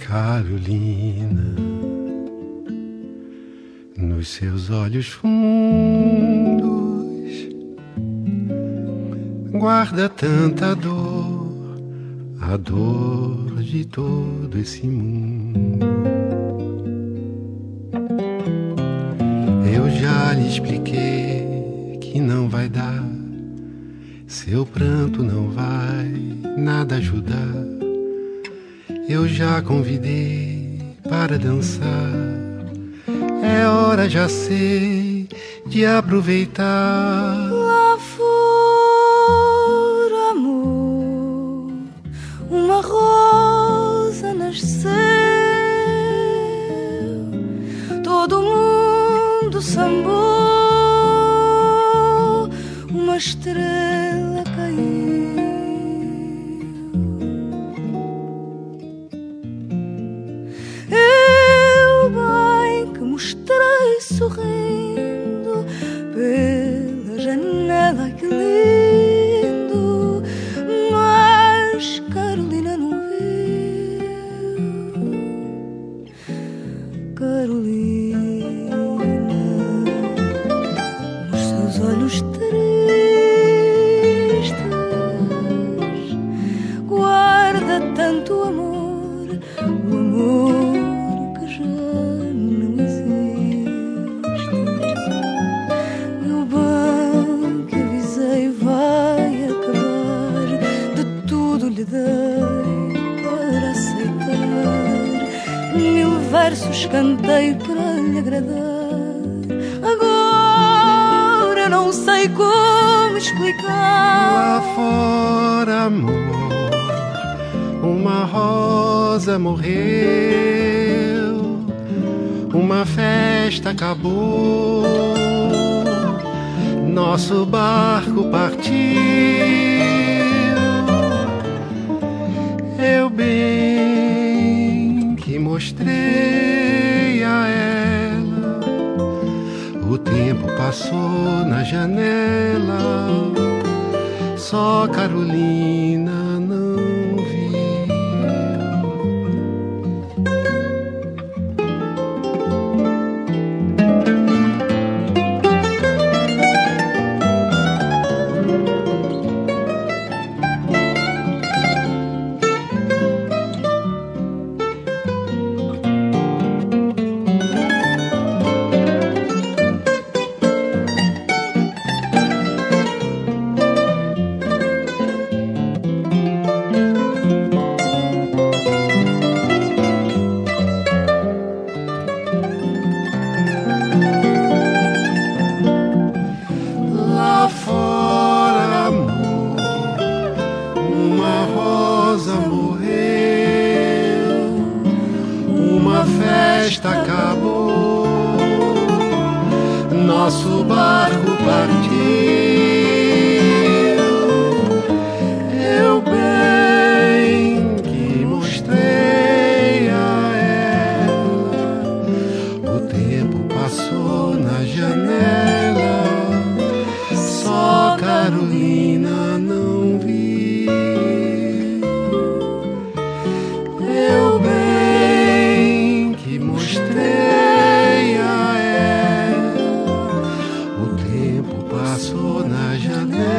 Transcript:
Carolina, nos seus olhos fundos guarda tanta dor, a dor de todo esse mundo. Eu já lhe expliquei que não vai dar, seu pranto não vai nada ajudar. Eu já convidei para dançar, é hora, já sei, de aproveitar. Lá fora, amor, uma rosa nasceu, todo mundo sambou, uma estrela caiu. Mostrei sorrindo pela janela, que lindo, mas Carolina não viu. Carolina, nos seus olhos tristes, guarda tanto amor, o amor que já não existe. Eu bem que avisei, vai acabar, de tudo lhe dei para aceitar, 1000 versos cantei para lhe agradar. Agora não sei como explicar. Lá fora, amor, uma rosa morreu, uma festa acabou, nosso barco partiu. Eu bem que mostrei a ela, o tempo passou na janela, só Carolina não viu. Nosso barco partiu. Eu bem que mostrei a ela, o tempo passou na janela, só Carolina não viu. Eu bem que mostrei a ela, passou na janela,